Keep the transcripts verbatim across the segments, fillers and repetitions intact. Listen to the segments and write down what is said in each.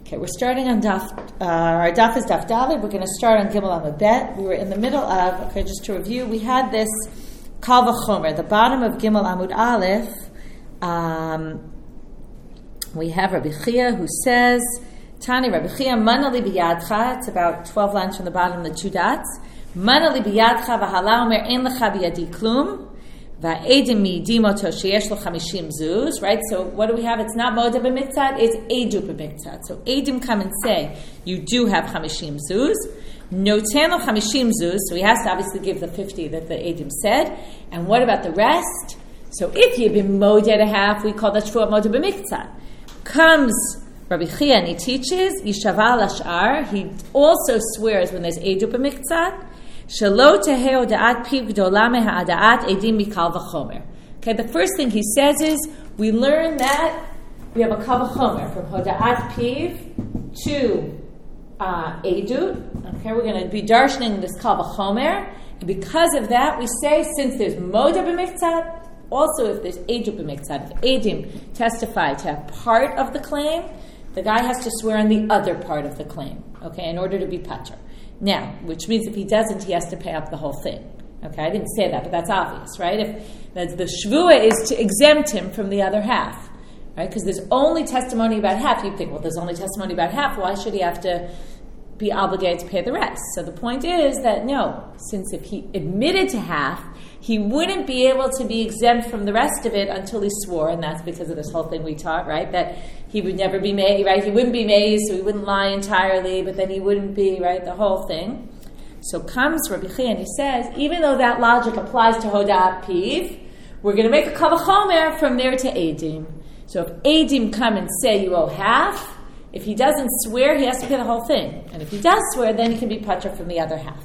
Okay, we're starting on Daf, uh, our Daf is Daf David. We're going to start on Gimel Amud Bet. We were in the middle of, okay, just to review, we had this Kal V'chomer, the bottom of Gimel Amud Aleph. Um, we have Rabbi Chia who says, Tani Rabbi Chia, Manali b'yadcha, it's about twelve lines from the bottom, the two dots. Manali b'yadcha v'hala omer ein lecha b'yadi klum. Va'edim mi'edim oto sheyesh lo chamishim zuz, right? So what do we have? It's not moda b'miktzat, it's edu b'miktzat. So edim come and say, you do have chamishim zuz. Noten lo chamishim zuz, so he has to obviously give the fifty that the edim said. And what about the rest? So if you've been moda at a half, we call that shvuah moda b'miktzat. Comes Rabbi Chia and he teaches, yishava l'shar, he also swears when there's edu b'miktzat, Okay, the first thing he says is, we learn that we have a kal v'chomer from hoda'at piv to uh, edut. Okay, we're going to be darshaning this kal v'chomer, and because of that, we say, since there's moda b'miktzat, also if there's edut b'miktzat, if edim testify to have part of the claim, the guy has to swear on the other part of the claim, okay, in order to be patur. Now, which means if he doesn't, he has to pay up the whole thing. Okay, I didn't say that, but that's obvious, right? If that's the shvuah is to exempt him from the other half, right? Because there's only testimony about half. You think, well, there's only testimony about half. Why should he have to be obligated to pay the rest? So the point is that no, since if he admitted to half, he wouldn't be able to be exempt from the rest of it until he swore, and that's because of this whole thing we taught, right? That he would never be made, right? He wouldn't be made, so he wouldn't lie entirely, but then he wouldn't be, right? The whole thing. So comes Rabbi Chia and he says, even though that logic applies to Hoda'at Piv, we're going to make a kal v'chomer from there to Edim. So if Edim come and say you owe half, if he doesn't swear, he has to pay the whole thing. And if he does swear, then he can be patur from the other half.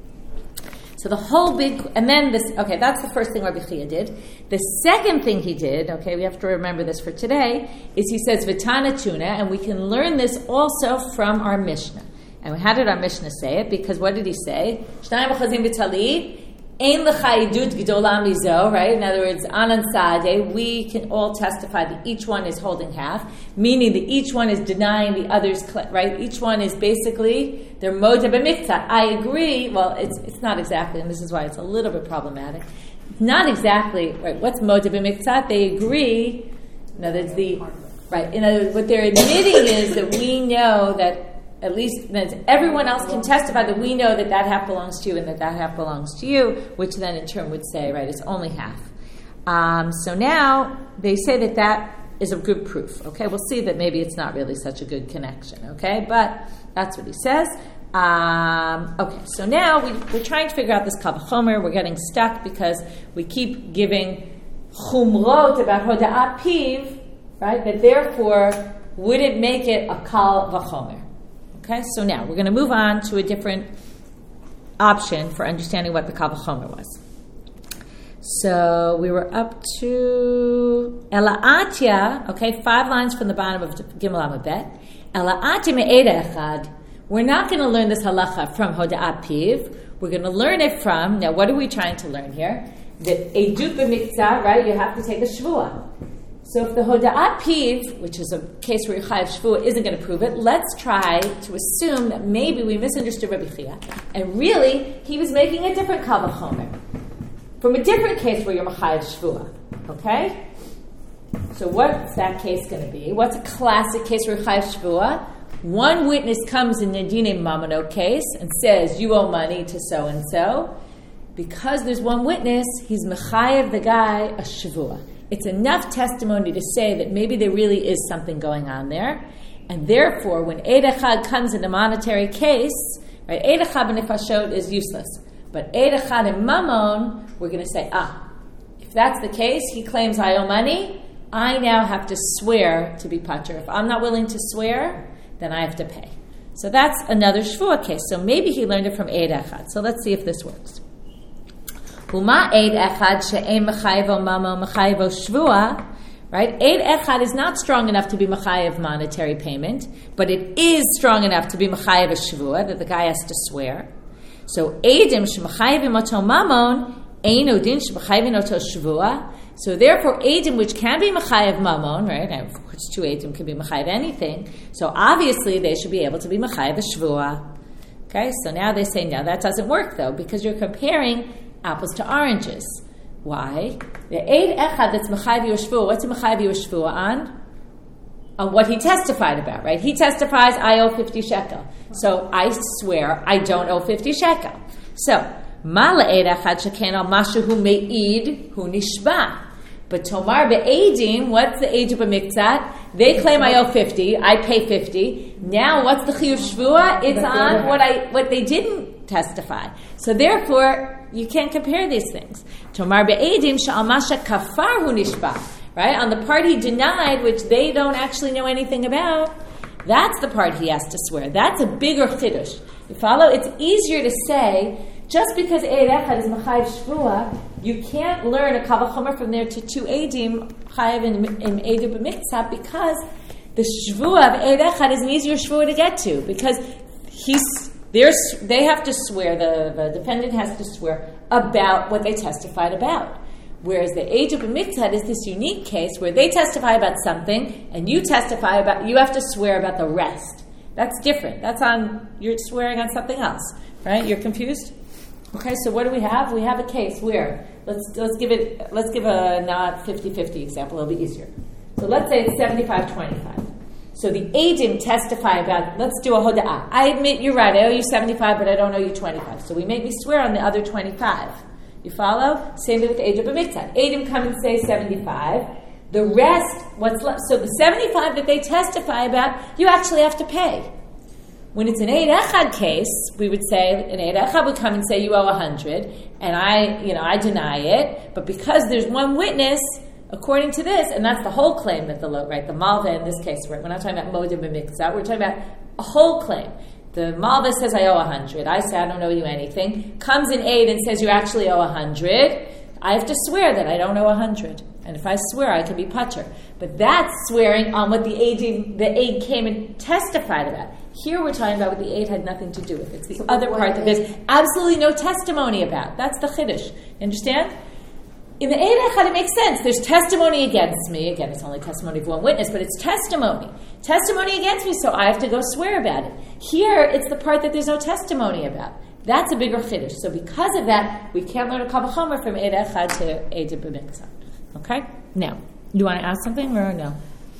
So the whole big, and then this, okay, that's the first thing Rabbi Chia did. The second thing he did, okay, we have to remember this for today, is he says, V'tana tuna, and we can learn this also from our Mishnah. And how did our Mishnah say it? Because what did he say? Shnayim v'chazim v'tali, ein lecha idut g'dola mizo, right? In other words, anan sadeh, we can all testify that each one is holding half, meaning that each one is denying the other's, right? Each one is basically, they're moda b'miktzat. I agree, well, it's it's not exactly, and this is why it's a little bit problematic. Not exactly, right, what's moda b'miktzat? They agree, in other words, the, right, in other words, what they're admitting is that we know that at least that everyone else can testify that we know that that half belongs to you and that that half belongs to you, which then in turn would say, right, it's only half. Um, so now they say that that is a good proof. Okay, we'll see that maybe it's not really such a good connection. Okay, but that's what he says. Um, okay, so now we, we're trying to figure out this kal v'chomer. We're getting stuck because we keep giving chumrot about hoda'at piv, right? That therefore would it make it a kal v'chomer? Okay, so now we're going to move on to a different option for understanding what the kal v'chomer was. So we were up to Ela'atya, okay, five lines from the bottom of Gimel Amud Bet. Ela'atya me'eda echad. We're not going to learn this halacha from Hoda'at Piv. We're going to learn it from, now what are we trying to learn here? That edut b'miktzat, right, you have to take a shvuah. So if the Hoda'at Piv, which is a case where your chayav shvuah isn't going to prove it, let's try to assume that maybe we misunderstood Rabbi Chia, and really he was making a different kal v'chomer from a different case where you're chayav shvuah. Okay? So what's that case going to be? What's a classic case where you're chayav shvuah? One witness comes in the Dine Mamano case and says, you owe money to so-and-so. Because there's one witness, he's mechayev the guy a shvuah. It's enough testimony to say that maybe there really is something going on there. And therefore, when Eid Echad comes in a monetary case, right, Eid Echad b'nefashot is useless. But Eid Echad in Mammon, we're going to say, ah, if that's the case, he claims I owe money, I now have to swear to be patur. If I'm not willing to swear, then I have to pay. So that's another shvuah case. So maybe he learned it from Eid Echad. So let's see if this works. Huma Eid Echad she'em mechayevo mamo mechayevo shvuah. Right? Eid Echad is not strong enough to be mechayev monetary payment, but it is strong enough to be mechayev a shvuah, that the guy has to swear. So Eidim shemechayevim oto mamon, ein odin shemechayevim oto shvuah. So therefore, Eidim, which can be Mechayev Mamon, right? which two Eidim can be Mechayev anything. So obviously they should be able to be Mechayev a Shvua. Okay, so now they say, now that doesn't work though, because you're comparing apples to oranges. Why? The Eid Echad that's Mechayev a Shvua, what's a Mechayev a Shvua on? On what he testified about, right? He testifies, I owe fifty shekel. So I swear I don't owe fifty shekel. So, Ma le'ed echad sheken al mashu hu me'id hu nishba. But Tomar be'edim, what's the age of a miktzat? They claim I owe fifty, I pay fifty. Now what's the chiyuv shvua? It's on what I what they didn't testify. So therefore, you can't compare these things. Tomar be'edim sha'al masha kafar hu nishba. Right? On the part he denied, which they don't actually know anything about, that's the part he has to swear. That's a bigger chiddush. You follow? It's easier to say, just because Eid Echad is Mechayev Shvua, you can't learn a Kal Vachomer from there to two Eidim, Chayev in Eidim B'Miktzat, because the Shvua of Eid Echad is an easier Shvua to get to, because he's, they have to swear, the, the defendant has to swear about what they testified about. Whereas the age of a mitzvah is this unique case where they testify about something and you testify about, you have to swear about the rest. That's different. That's on, you're swearing on something else, right? You're confused? Okay, so what do we have? We have a case where, let's let's give it, let's give a not fifty-fifty example, it'll be easier. So let's say it's seventy-five twenty-five. So the Eidim testify about, let's do a hoda'ah. I admit you're right, I owe you seventy-five, but I don't owe you twenty-five. So we make me swear on the other twenty-five. You follow? Same thing with the age of a mitzvah. Eidim come and say seventy-five. The rest, what's left? So the seventy-five that they testify about, you actually have to pay. When it's an Eid Echad case, we would say an Eid Echad would come and say you owe a hundred, and I, you know, I deny it. But because there's one witness, according to this, and that's the whole claim that the right, the Malva in this case, we're not talking about Modim and Miktzah, we're talking about a whole claim. The Malva says, I owe a hundred. I say, I don't owe you anything. Comes in aid and says, you actually owe a hundred. I have to swear that I don't owe a hundred. And if I swear, I can be patur. But that's swearing on what the aid, the aid came and testified about. Here we're talking about what the aid had nothing to do with. It's the so other part that there's absolutely no testimony about. That's the chiddush. You understand? In the Eid Echad, it makes sense. There's testimony against me. Again, it's only testimony of one witness, but it's testimony. Testimony against me, so I have to go swear about it. Here, it's the part that there's no testimony about. That's a bigger chiddush. So because of that, we can't learn a Kal Vachomer from Eid Echad to Eid B'Miktzah. Okay? Now, you want to ask something or no?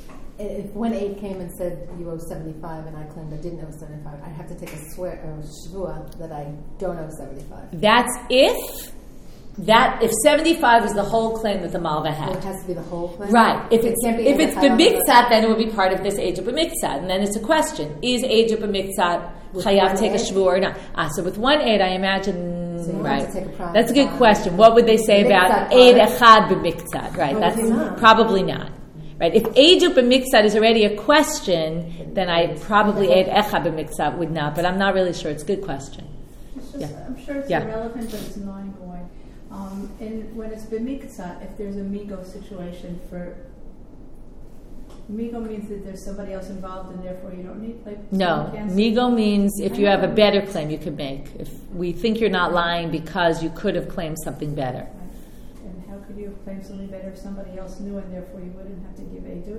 If one aide came and said you owe seventy-five and I claimed I didn't owe seventy-five, I'd have to take a swear or a shvua that I don't owe seventy-five. That's if... That if seventy-five is the whole claim that the Malva had. Well, it has to be the whole claim? Right. If it it's can't be if it's b'miktzat, then it would be part of this age of b'miktzat. And then it's a question. Is age of b'miktzat chayav take a shvur or not? Ah, so with one aid, I imagine, so right. A That's a good question. What would they say about aid echad b'miktzat? Right. That's not. Probably not. Right. If age of b'miktzat is already a question, then I probably aid echad b'miktzat would not. But I'm not really sure. It's a good question. It's just, yeah. I'm sure it's yeah. irrelevant, but it's annoying going. Um, and when it's b'miktzah, if there's a migo situation for migo means that there's somebody else involved and therefore you don't need like no migo means if you have a better claim you could make. If we think you're not lying because you could have claimed something better. Right. And how could you have claimed something better if somebody else knew and therefore you wouldn't have to give edut?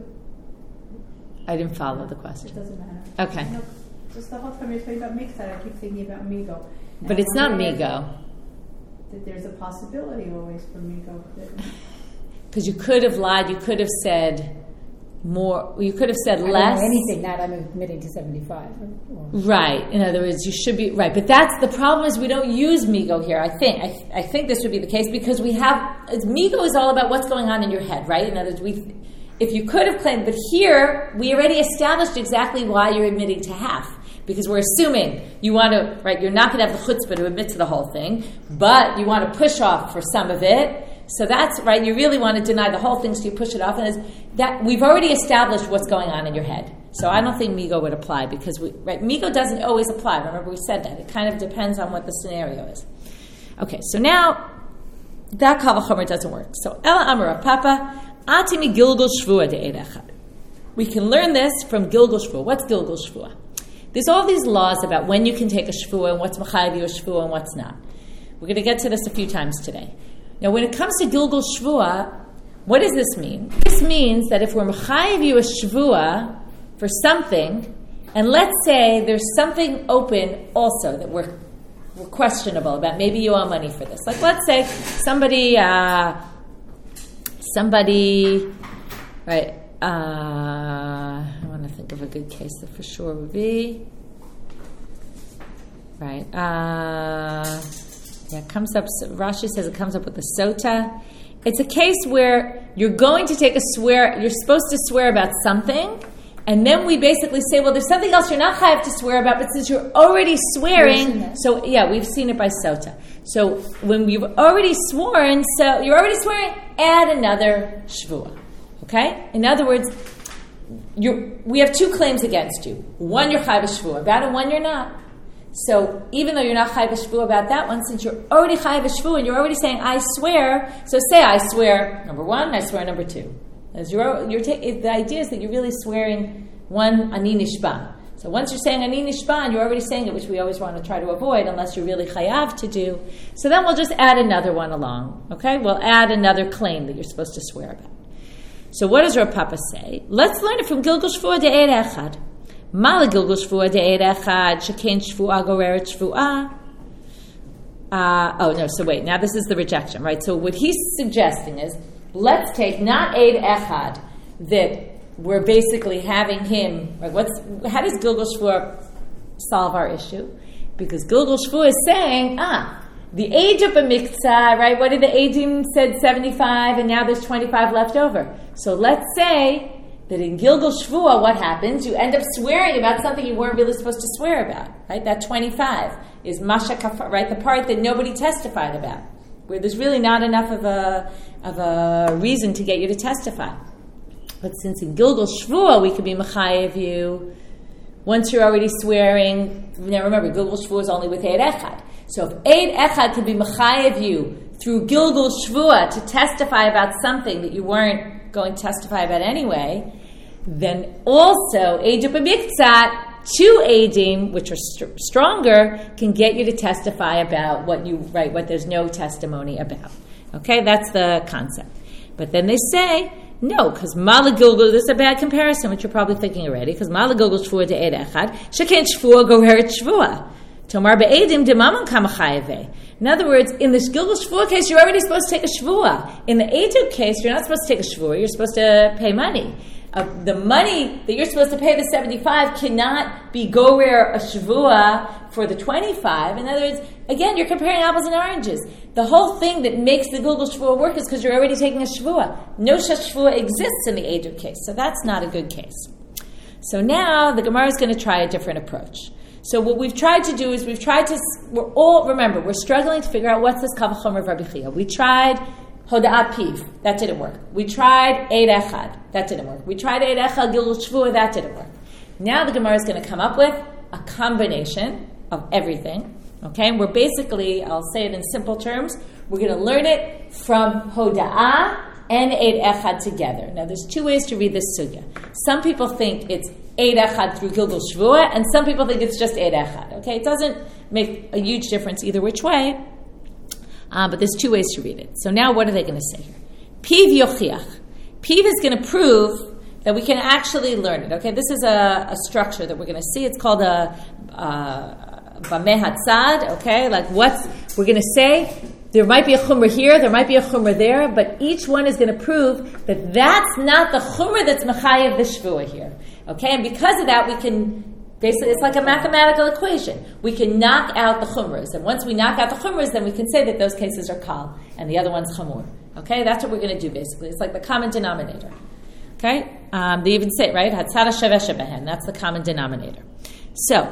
I didn't follow no, the question. It doesn't matter. Okay. No, just the whole time you're talking about miktzah, I keep thinking about migo. And but it's not migo. That there's a possibility always for migo. Because you could have lied, you could have said more, you could have said I less. Don't know anything, not I'm admitting to seventy-five. Or, right. In other words, you should be, right. But that's, the problem is we don't use migo here, I think. I, I think this would be the case because we have, migo is all about what's going on in your head, right? In other words, we, if you could have claimed, but here, we already established exactly why you're admitting to half. Because we're assuming you want to, right, you're not going to have the chutzpah to admit to the whole thing, but you want to push off for some of it. So that's, right, you really want to deny the whole thing, so you push it off. And it's, that we've already established what's going on in your head. So I don't think migo would apply because, we, right, migo doesn't always apply. Remember we said that. It kind of depends on what the scenario is. Okay, so now, that Kal Vachomer doesn't work. So, Ela Amar Papa, Atimi Gilgul Shvua de Eid Echad. We can learn this from Gilgul Shvua. What's Gilgul Shvua? There's all these laws about when you can take a shvuah and what's mechayev you a shvuah and what's not. We're going to get to this a few times today. Now, when it comes to Gilgul Shvuah, what does this mean? This means that if we're mechayev you a shvua for something, and let's say there's something open also that we're, we're questionable about, maybe you owe money for this. Like let's say somebody, uh, somebody, right, uh, I want to think of a good case that for sure would be, right, uh, yeah, it comes up, Rashi says it comes up with the sota. It's a case where you're going to take a swear, you're supposed to swear about something, and then we basically say, well, there's something else you're not chayav to swear about, but since you're already swearing, so yeah, we've seen it by sota. So when you've already sworn, so you're already swearing, add another shvua. Okay? In other words, you're, we have two claims against you. One you're chayav shvua about, and one you're not. So even though you're not chayav shvua about that one, since you're already chayav shvua and you're already saying I swear, so say I swear number one, I swear number two. As you're, you're ta- the idea is that you're really swearing one ani nishba. So once you're saying ani nishba, you're already saying it, which we always want to try to avoid unless you're really chayav to do. So then we'll just add another one along. Okay, we'll add another claim that you're supposed to swear about. So what does Rav Papa say? Let's learn it from Gilgul Shvua De'er Echad. Mala Gilgul Shvua De'er Echad Shekein Shvua Goreret Shvua. Uh, oh no, so wait, now this is the rejection, right? So what he's suggesting is, let's take not Eid Echad, that we're basically having him, right? What's, how does Gilgul Shvua solve our issue? Because Gilgul Shvua is saying, ah, the age of a miktzah, right? What did the Eidim said seventy-five, and now there's twenty-five left over. So let's say that in Gilgul Shvua, what happens? You end up swearing about something you weren't really supposed to swear about, right? That twenty-five is Masha Kafar, right? The part that nobody testified about, where there's really not enough of a of a reason to get you to testify. But since in Gilgul Shvua we could be mechayev you, once you're already swearing, now remember, Gilgul Shvua is only with Eid Echad. So if Eid Echad could be mechayev you through Gilgul Shvua to testify about something that you weren't going to testify about anyway, then also Eid B'Miktzat, two Eidim, which are st- stronger, can get you to testify about what you right, what there's no testimony about. Okay, that's the concept. But then they say, no, because Mala Gilgul, this is a bad comparison, which you're probably thinking already, because Mala Gilgul Shvua De'er Echad, Shekein Shvua Goreret Shvua. Tomar Be'edim Demamon Kamachayave. In other words, in this Gilgul Shvua case, you're already supposed to take a Shvua. In the Eidut case, you're not supposed to take a Shvua, you're supposed to pay money. Uh, the money that you're supposed to pay, the seventy-five, cannot be gorer a shvua for the twenty-five. In other words, again, you're comparing apples and oranges. The whole thing that makes the Gilgul Shvua work is because you're already taking a shvua. No such shvua exists in the Eidut case, so that's not a good case. So now the Gemara is going to try a different approach. So what we've tried to do is we've tried to, we're all, remember, we're struggling to figure out what's this Kal V'chomer of Rabbi Chia. We tried Hoda'at Piv, that didn't work. We tried Eid Echad, that didn't work. We tried Eid Echad, Gilgul Shvua, that didn't work. Now the Gemara is going to come up with a combination of everything. Okay, and we're basically, I'll say it in simple terms, we're going to learn it from Hoda'ah and Eid Echad together. Now there's two ways to read this sugya. Some people think it's Eid Echad through Gilgul Shvua, and some people think it's just Eid Echad. Okay, it doesn't make a huge difference either which way. Uh, but there's two ways to read it. So now what are they going to say here? Piv yochiach. Piv is going to prove that we can actually learn it. Okay, this is a, a structure that we're going to see. It's called a Bameh Hatzad. Okay, like what's, we're going to say, there might be a chumrah here, there might be a chumrah there, but each one is going to prove that that's not the chumrah that's mechayev the shvua here. Okay, and because of that we can, basically, it's like a mathematical equation. We can knock out the chumras, and once we knock out the chumras, then we can say that those cases are kal, and the other one's chamur. Okay, that's what we're going to do, basically. It's like the common denominator. Okay, um, they even say it, right? Hatzara shaveh shebehen. That's the common denominator. So,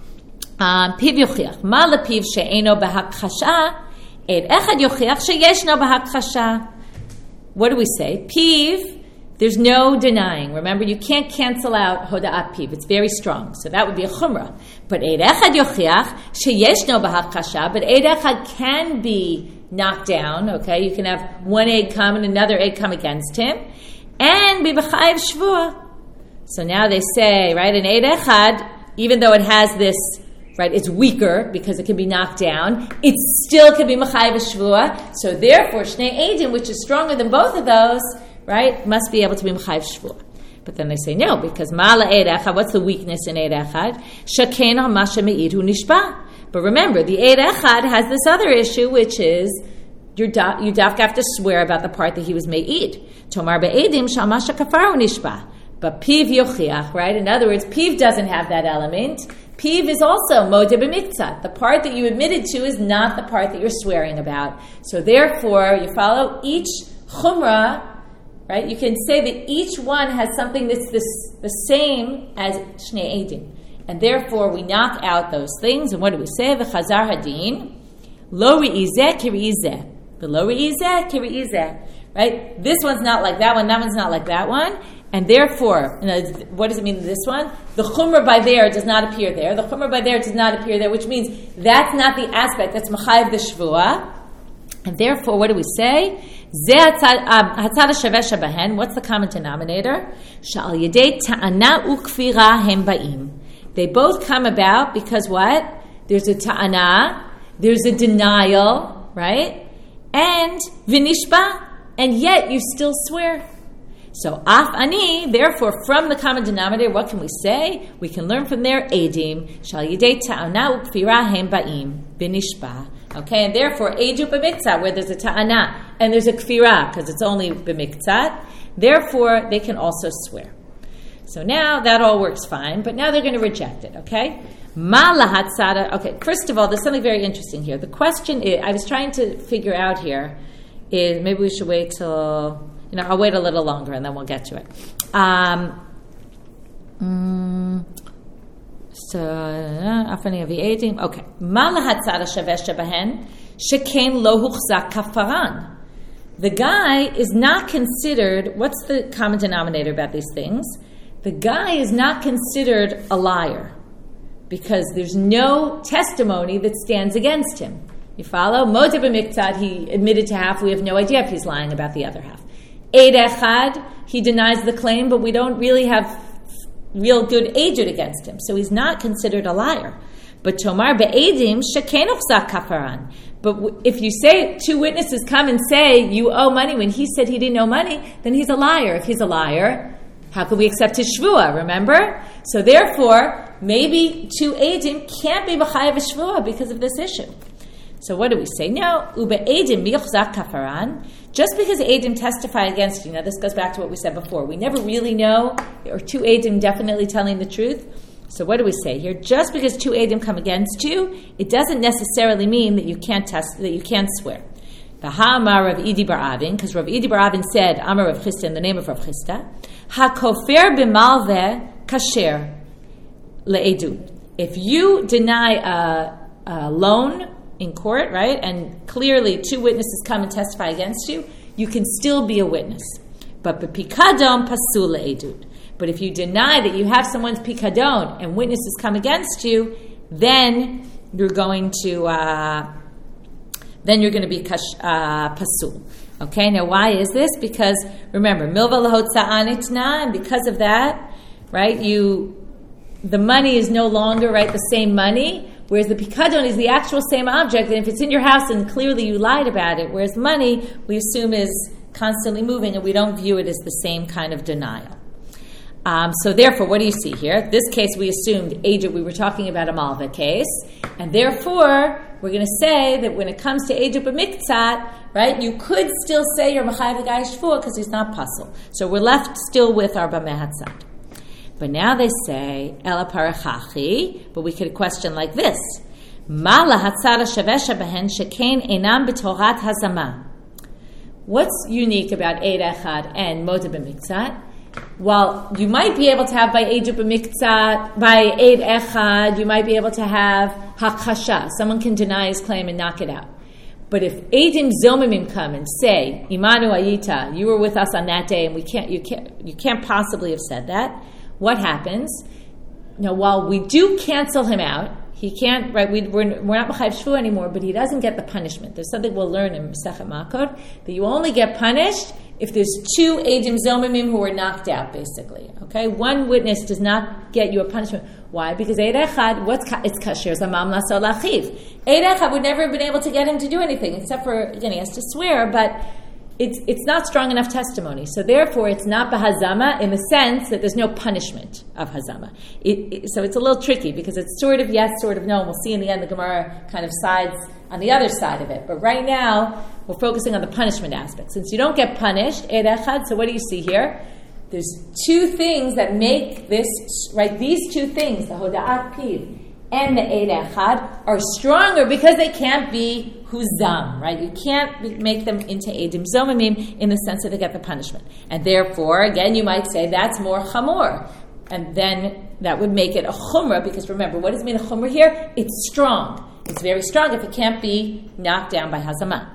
piv yochiach. Ma lepiv she'eno b'hakchasha, eid echad yochiach sheyeshno b'hakchasha. What do we say? Piv, there's no denying. Remember, you can't cancel out hoda'at piv. It's very strong. So that would be a chumrah. But eid echad yochiach sheyeshno b'hakchasha, but eid echad can be knocked down. Okay, you can have one eid come and another eid come against him, and be b'chayev shvua. So now they say, right, in eid echad, even though it has this, right? It's weaker because it can be knocked down. It still can be Mechayev Shvua. So therefore, Shnei Eidim, which is stronger than both of those, right, must be able to be Mechayev Shvua. But then they say no, because Ma'ala Eid Echad, what's the weakness in Eid Echad? Shekena Masha Me'id Hu Nishba. But remember, the Eid Echad has this other issue, which is you dafka have to swear about the part that he was Me'id. Tomar Be'edim Shal Masha Kafaru Nishba. But Piv Yochiach, right? In other words, Piv doesn't have that element. Piv is also Modeh B'miktzat. The part that you admitted to is not the part that you're swearing about. So therefore, you follow each Chumrah, right? You can say that each one has something that's this, the same as Shnei Eidim. And therefore, we knock out those things. And what do we say? V'chazar hadin, lo re'izeh ki re'izeh. V'lo re'izeh ki re'izeh. Right? This one's not like that one, that one's not like that one. And therefore, you know, what does it mean in this one? The chumrah by there does not appear there. The chumrah by there does not appear there, which means that's not the aspect. That's Mechayev the Shvua. And therefore, what do we say? What's the common denominator? Sha'al yedei ta'ana u'kfira hem ba'im. They both come about because what? There's a ta'ana, there's a denial, right? And v'nishba, and yet you still swear. So af ani, therefore, from the common denominator, what can we say? We can learn from there, edim, shal yidei ta'ana u'kfira hem ba'im, v'nishba. Okay, and therefore, edu b'miktzat, where there's a ta'ana, and there's a kfira, because it's only b'miktzat, therefore, they can also swear. So now, that all works fine, but now they're going to reject it, okay? Ma lahatzada, okay, first of all, there's something very interesting here. The question is, I was trying to figure out here, is maybe we should wait till... You know, I'll wait a little longer and then we'll get to it. Um, mm, so, afani avi eidim. Okay. Ma lahatzada shavesh shabahen shekain lo huchzak kafaran. The guy is not considered. What's the common denominator about these things? The guy is not considered a liar because there's no testimony that stands against him. You follow? Modeh b'miktzat, he admitted to half. We have no idea if he's lying about the other half. Eid Echad, he denies the claim, but we don't really have real good agent against him, so he's not considered a liar. But Tomar be'edim sheken uchzak kafaran. But if you say two witnesses come and say you owe money when he said he didn't owe money, then he's a liar. If he's a liar, how could we accept his shvua? Remember? So therefore, maybe two edim can't be b'chayev shvua because of this issue. So what do we say? No, ube edim miuchzak kafaran. Just because edim testify against you, now this goes back to what we said before. We never really know, or two edim definitely telling the truth. So what do we say here? Just because two edim come against you, it doesn't necessarily mean that you can't test, that you can't swear. The ha'amar Rav Idi bar Avin, because Rav Idi bar Avin said, Amar Rav Chisda, in the name of Rav Chisda, hakofer b'malveh kasher le'edut. If you deny a, a loan in court, right, and clearly two witnesses come and testify against you, you can still be a witness. But pikadon pasul le'edut. But if you deny that you have someone's pikadon and witnesses come against you, then you're going to uh, then you're going to be kash, uh, pasul. Okay, now why is this? Because remember, milva lahotza'an itna, and because of that, right, you the money is no longer right the same money. Whereas the pikadon is the actual same object, and if it's in your house and clearly you lied about it, whereas money we assume is constantly moving and we don't view it as the same kind of denial. Um, so therefore, what do you see here? This case we assumed, Ejut, we were talking about a malva case, and therefore we're going to say that when it comes to Ejut b'miktzat, right, you could still say you're Mechayev the guy shvua because he's not pasul. So we're left still with our b'mehatzat. But now they say, Ela parachachi, but we could question like this. Ma lahatzara shavesha behen shekain enam b'torat hazama. What's unique about Eid Echad and Modeh b'miktzat? While you might be able to have by Ejut b'miktzat, by Eid Echad, you might be able to have hakasha. Someone can deny his claim and knock it out. But if Eidim Zomimim come and say, Imanu Ayita, you were with us on that day and we can't, you can't, you can't possibly have said that, what happens? Now, while we do cancel him out, he can't, right, we, we're, we're not Mechayev Shvua anymore, but he doesn't get the punishment. There's something we'll learn in Masechet Makot, that you only get punished if there's two Eidim Zomimim who are knocked out, basically. Okay, one witness does not get you a punishment. Why? Because Eid Echad, what's ka- it's kasher zamam lasol lachiv. Eid Echad would never have been able to get him to do anything, except for, again, he has to swear, but it's it's not strong enough testimony. So therefore, it's not bahazama in the sense that there's no punishment of hazama. It, it, so it's a little tricky because it's sort of yes, sort of no. And we'll see in the end the Gemara kind of sides on the other side of it. But right now, we're focusing on the punishment aspect. Since you don't get punished, Eid Echad, so what do you see here? There's two things that make this, right, these two things, the Hoda'at Piv and the Eid Echad, are stronger because they can't be huzam, right? You can't make them into Eidim Zomimim in the sense that they get the punishment. And therefore, again, you might say that's more chamor. And then that would make it a chumrah, because remember, what does it mean a chumrah here? It's strong. It's very strong if it can't be knocked down by hazama.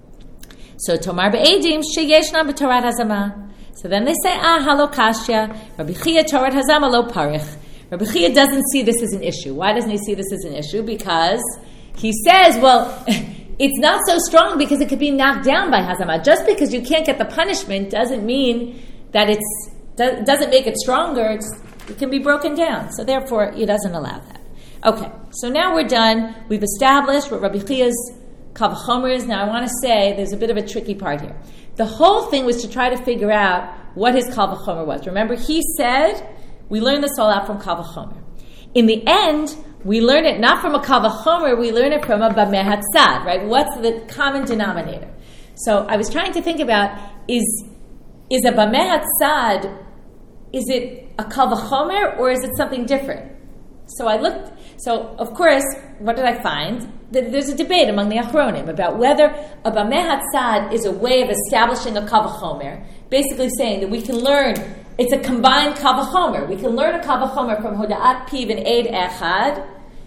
So, Tomar be'edim sheyeshna b'torat hazama. So then they say, ah, halo kashya, Rabbi Chia torat hazama lo parich. Rabbi Chia doesn't see this as an issue. Why doesn't he see this as an issue? Because he says, well, it's not so strong because it could be knocked down by hazama. Just because you can't get the punishment doesn't mean that it's doesn't make it stronger. It's, it can be broken down. So therefore, he doesn't allow that. Okay, so now we're done. We've established what Rabbi Chia's Kal V'chomer is. Now I want to say there's a bit of a tricky part here. The whole thing was to try to figure out what his Kal V'chomer was. Remember, he said, we learned this all out from Kal V'chomer. In the end, we learn it not from a Kal V'chomer, we learn it from a Bameh Hatzad, right? What's the common denominator? So I was trying to think about, is, is a Bameh Hatzad, is it a Kal V'chomer or is it something different? So I looked, so of course, what did I find? There's a debate among the Achronim about whether a Bameh Hatzad is a way of establishing a Kal V'chomer, basically saying that we can learn, it's a combined Kal V'chomer. We can learn a Kal V'chomer from Hoda'at Piv and Eid Echad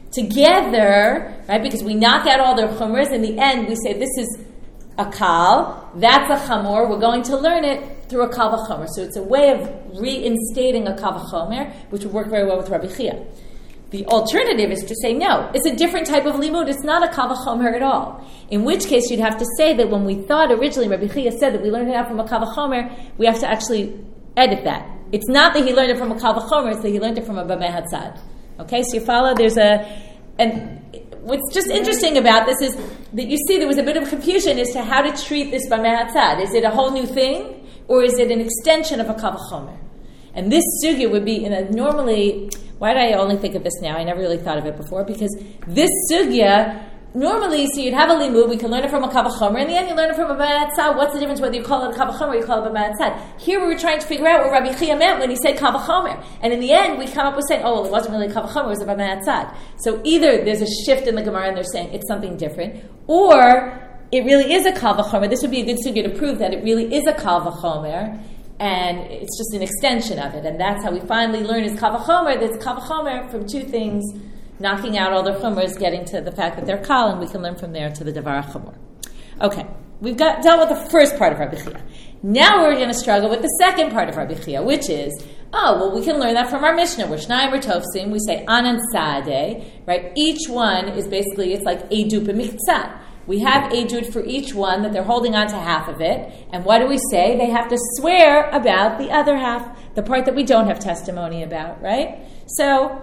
together, right? Because we knock out all their chomers. In the end, we say this is a Kal, that's a Chamor. We're going to learn it through a Kal V'chomer. So it's a way of reinstating a Kal V'chomer, which would work very well with Rabbi Chia. The alternative is to say, no, it's a different type of limud. It's not a Kal V'chomer at all. In which case, you'd have to say that when we thought originally, Rabbi Chia said that we learned it out from a Kal V'chomer, we have to actually edit that. It's not that he learned it from a Kal V'chomer, it's that he learned it from a Bameh Hatzad. Okay, so you follow? There's a... and what's just interesting about this is that you see there was a bit of confusion as to how to treat this Bameh Hatzad. Is it a whole new thing, or is it an extension of a Kal V'chomer? And this sugya would be in a normally... Why did I only think of this now? I never really thought of it before, because this sugya, normally, so you'd have a limud, we can learn it from a Kal V'chomer, in the end you learn it from a Bameh Hatzad. What's the difference whether you call it a Kal V'chomer or you call it a Bameh Hatzad? Here we were trying to figure out what Rabbi Chia meant when he said Kal V'chomer. And in the end, we come up with saying, oh, well, it wasn't really a Kal V'chomer, it was a Bameh Hatzad. So either there's a shift in the Gemara and they're saying it's something different, or it really is a Kal V'chomer. This would be a good sugya to prove that it really is a Kal V'chomer, and it's just an extension of it. And that's how we finally learn is Kal V'chomer. That's Kal V'chomer from two things, knocking out all their chumras, getting to the fact that they're kal, and we can learn from there to the davar chamor. Okay, we've got dealt with the first part of Rabbi Chia. Now we're going to struggle with the second part of Rabbi Chia, which is, oh, well, we can learn that from our Mishnah. We're Shnayim or Tofsim. We say Anan Sadeh, right? Each one is basically, it's like Eidut b'miktzat. We have Eidut for each one, that they're holding on to half of it. And what do we say? They have to swear about the other half, the part that we don't have testimony about, right? So,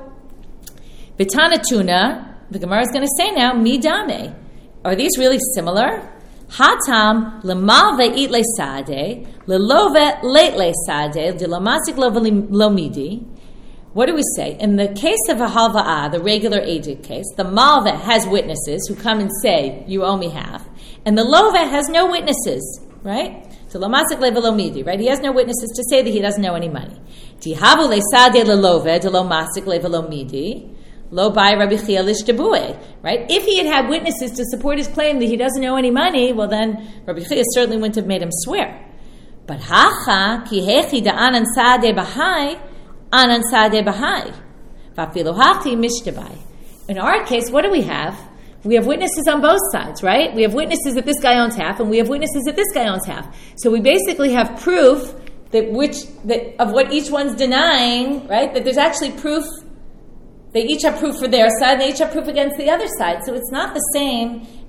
B'tanatuna, the Gemara is going to say now, Midame. Are these really similar? Hatam lemalve it le sade, lelove late le sade, de lamasik lomidi. What do we say? In the case of a halva'ah, the regular aged case, the malva has witnesses who come and say, you owe me half. And the lova has no witnesses, right? So lamasik levelomidi, right? He has no witnesses to say that he doesn't owe any money. Tihavu le sade lelove, de lomasik levelomidi. Lo by Rabbi Chia lishdebue, right? If he had had witnesses to support his claim that he doesn't owe any money, well then Rabbi Chia certainly wouldn't have made him swear. But hacha ki hechi da anan sadeh bahai, anan sadeh bahai, vafilo hachi mishtabai. In our case, what do we have? We have witnesses on both sides, right? We have witnesses that this guy owns half, and we have witnesses that this guy owns half. So we basically have proof that which that of what each one's denying, right? That there's actually proof. They each have proof for their side, and they each have proof against the other side. So it's not the same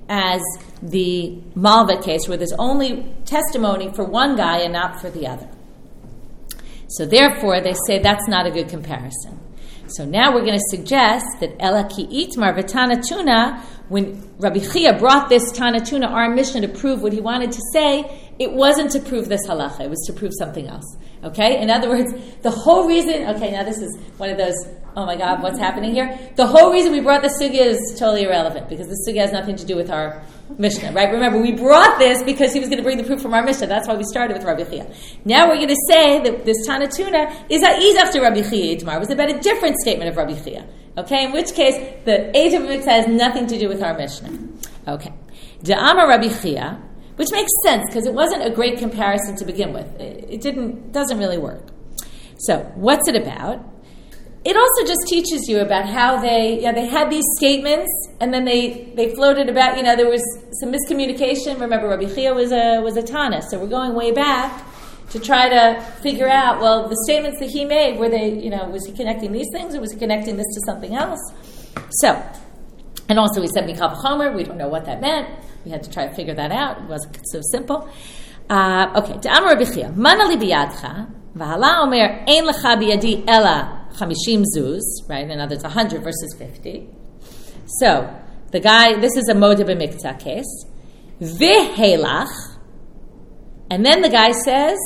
as the Malva case, where there's only testimony for one guy and not for the other. So therefore, they say that's not a good comparison. So now we're going to suggest that Ela ki itmar v'tana tuna, when Rabbi Chia brought this Tana Tuna, our mission, to prove what he wanted to say, it wasn't to prove this halacha, it was to prove something else. Okay? In other words, the whole reason, okay, now this is one of those, oh my God, what's happening here? The whole reason we brought the sugya is totally irrelevant, because the sugya has nothing to do with our Mishnah, right? Remember, we brought this because he was going to bring the proof from our Mishnah. That's why we started with Rabbi Chia. Now we're going to say that this Tana Tuna is ha'izach to Rabbi Chia Itmar. It was about a different statement of Rabbi Chia. Okay? In which case, the Eid of Miksa has nothing to do with our Mishnah. Okay. Da'ama Rabbi Chia, which makes sense because it wasn't a great comparison to begin with. It, it didn't doesn't really work. So, what's it about? It also just teaches you about how they, yeah, they had these statements, and then they, they floated about, you know, there was some miscommunication. Remember, Rabbi Chia was a was a Tana, so we're going way back to try to figure out, well, the statements that he made, were they, you know, was he connecting these things, or was he connecting this to something else? So, and also he said Mikal Chomer, we don't know what that meant. We had to try to figure that out. It wasn't so simple. Uh, okay, to Amar Rabbi Chia, Mana li biyadcha, v'hala omer, ein lecha biyadi ela chamishim zuz, right? In other words, one hundred versus fifty. So, the guy, this is a Moda b'miktzah case. V'helach, and then the guy says,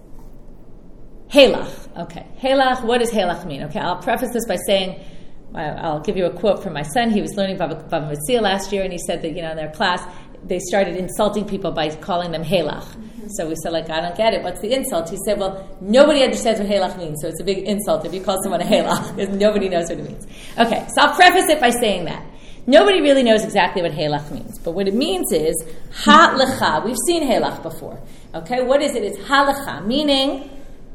Helach. Okay, Helach, what does Helach mean? Okay, I'll preface this by saying, I'll give you a quote from my son. He was learning Bava Metzia last year, and he said that, you know, in their class, they started insulting people by calling them Helach. Mm-hmm. So we said, like, I don't get it. What's the insult? He said, well, nobody understands what Helach means, so it's a big insult if you call someone a Helach, because nobody knows what it means. Okay, so I'll preface it by saying that. Nobody really knows exactly what Helach means, but what it means is Ha Lecha. We've seen Helach before. Okay, what is it? It's Ha Lecha, meaning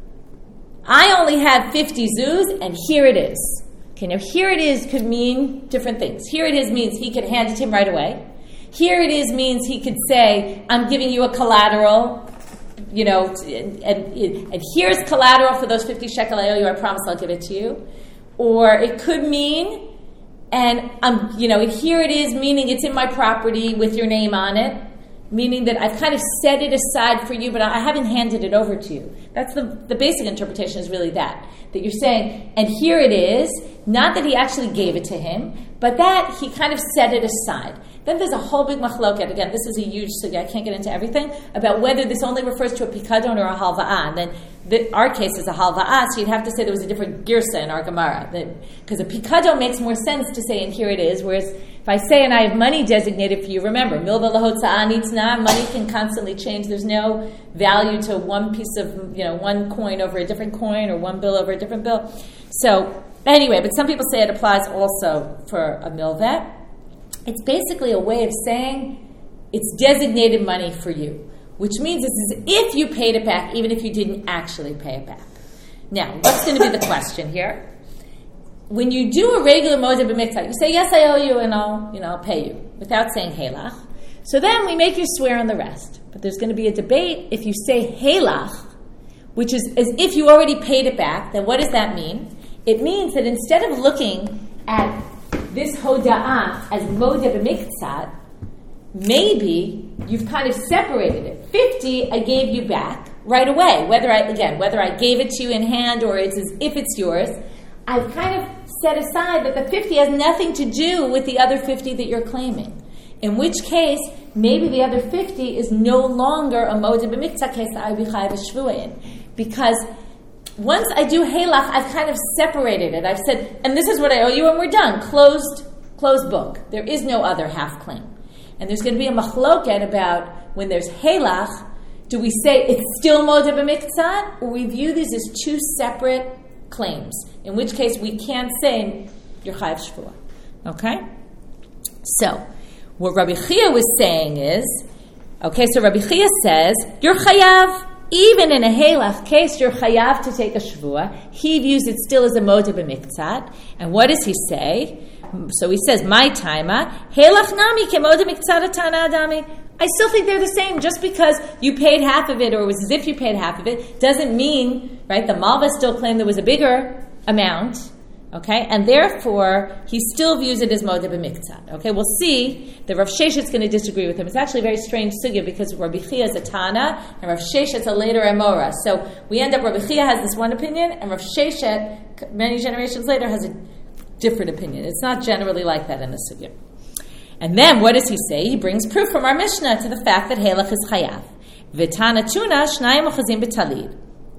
I only had fifty zuz, and here it is. Okay, now here it is could mean different things. Here it is means he could hand it to him right away. Here it is means he could say, I'm giving you a collateral, you know, and, and, and here's collateral for those fifty shekel I owe you, I promise I'll give it to you. Or it could mean, and um, you know, here it is meaning it's in my property with your name on it, meaning that I've kind of set it aside for you, but I haven't handed it over to you. That's the, the basic interpretation is really that. That you're saying, and here it is, not that he actually gave it to him, but that he kind of set it aside. Then there's a whole big machloket. Again, this is a huge sugya. I can't get into everything, about whether this only refers to a pikadon or a halva'ah. And then the, our case is a halva'ah, so you'd have to say there was a different girsa in our Gemara. Because a pikadon makes more sense to say, and here it is, whereas if I say, and I have money designated for you, remember, milva lahotza'ah nitzna, money can constantly change. There's no value to one piece of, you know, one coin over a different coin or one bill over a different bill. So, anyway, but some people say it applies also for a milvet. It's basically a way of saying it's designated money for you, which means it's as if you paid it back, even if you didn't actually pay it back. Now, what's going to be the question here? When you do a regular moda b'miktzah, you say, yes, I owe you, and I'll, you know, I'll pay you, without saying helach. So then we make you swear on the rest. But there's going to be a debate if you say helach, which is as if you already paid it back, then what does that mean? It means that instead of looking at this hoda'ah as moda b'miktzat, maybe you've kind of separated it. fifty I gave you back right away. Whether I, again, whether I gave it to you in hand or it's as if it's yours, I've kind of set aside that the fifty has nothing to do with the other fifty that you're claiming. In which case, maybe the other fifty is no longer a moda b'miktzat case that I be chayav shvua in. Because once I do halach, I've kind of separated it. I've said, and this is what I owe you, and we're done. Closed, closed book. There is no other half claim. And there's going to be a machloket about when there's halach, do we say it's still moda b'miktzat, or we view these as two separate claims? In which case, we can't say you're chayav shvua. Okay? So, what Rabbi Chia was saying is, okay, so Rabbi Chia says, you're chayav. Even in a halach case, you're chayav to take a shvua. He views it still as a moda b'miktzat. And what does he say? So he says, my taima, halach nami ke moda b'miktzat atana adami. I still think they're the same. Just because you paid half of it, or it was as if you paid half of it, doesn't mean, right, the Malva still claimed there was a bigger amount, Okay, and therefore he still views it as Modeh B'Miktzat. Okay, we'll see that Rav Sheshet's going to disagree with him. It's actually a very strange sugya because Rabbi Chia is a Tana and Rav Sheshet's a later Amora. So we end up, Rabbi Chia has this one opinion and Rav Sheshet, many generations later, has a different opinion. It's not generally like that in the sugya. And then what does he say? He brings proof from our Mishnah to the fact that Halach is Chayav. V'tana tuna shnayim ochazim b'talid.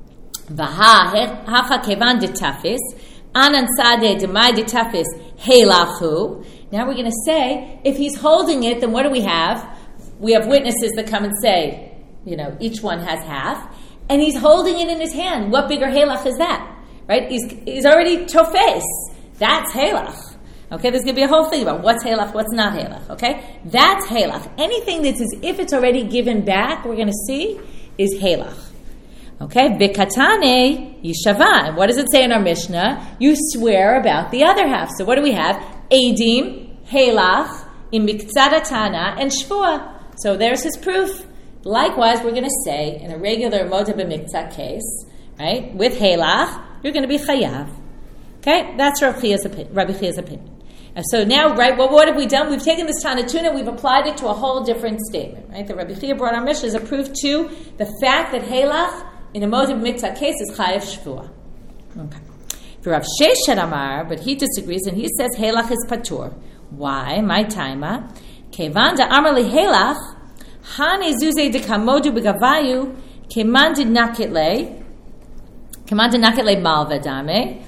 V'ha hacha kevan detafis. Anan Sadeh Demai Detafis Heilachu. Now we're going to say, if he's holding it, then what do we have? We have witnesses that come and say, you know, each one has half. And he's holding it in his hand. What bigger Heilach is that? Right? He's, he's already Tofes. That's Heilach. Okay, there's going to be a whole thing about what's Heilach, what's not Heilach. Okay? That's Heilach. Anything that's as if it's already given back, we're going to see, is Heilach. Okay, Bikatane Yishava. And what does it say in our Mishnah? You swear about the other half. So what do we have? Eidim, Heilach, Imikzadatana, and Shvua. So there's his proof. Likewise, we're going to say, in a regular Modeh B'Miktzat case, right, with Heilach, you're going to be Chayav. Okay, that's Rabbi Chia's opinion. Rabbi Chia's opinion. And so now, right, well, what have we done? We've taken this Tanatuna, we've applied it to a whole different statement, right? The Rabbi Chia brought our Mishnah as a proof to the fact that Heilach, in a Modeh B'Miktzat case, is Chayav Shvua. Okay. For Rav Sheshet Amar, but he disagrees, and he says Heilach is Patur. Why? My taima. Kevan da Amar li Heilach, Hane Zuze de Kamodu B'Gavayu, Keman did Nakitle, Keman did Nakitle Malvadame,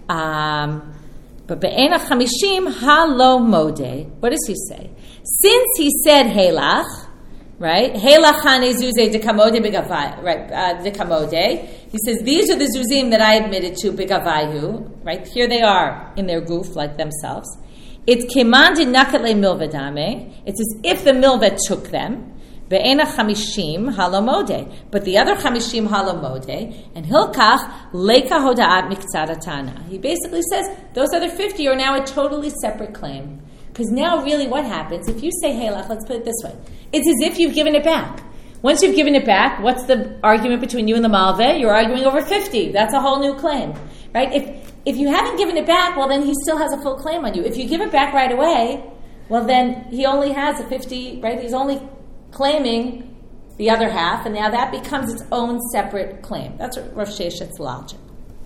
um, but Be'ena Chamishim Halo Mode. What does he say? Since he said Heilach, right? Heilach Hane Zuze de Kamode B'Gavayu, right? Uh, de Kamode. He says these are the zuzim that I admitted to B'Gavayu, right? Here they are in their goof like themselves. It's Keman did Nakitle Milvadame. It's as if the milva took them. Be'ena chamishim halomode, but the other chamishim halomode, and hilkach leika hoda'at mikzadatana. He basically says those other fifty are now a totally separate claim. Because now, really, what happens if you say Heilach? Let's put it this way: it's as if you've given it back. Once you've given it back, what's the argument between you and the malveh? You're arguing over fifty. That's a whole new claim, right? If if you haven't given it back, well, then he still has a full claim on you. If you give it back right away, well, then he only has a fifty, right? He's only claiming the other half, and now that becomes its own separate claim. That's Rav Sheshet's logic.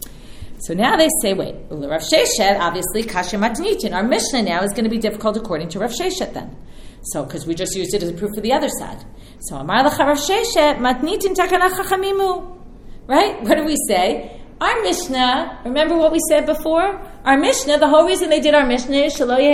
So now they say, wait, Rav Sheshet, obviously, kasha matnitin. Our Mishnah now is going to be difficult according to Rav Sheshet then. So, because we just used it as a proof for the other side. So, Amar lecha Rav Sheshet, matnitin takana chachamimu. Right? What do we say? Our Mishnah, remember what we said before? Our Mishnah, the whole reason they did our Mishnah is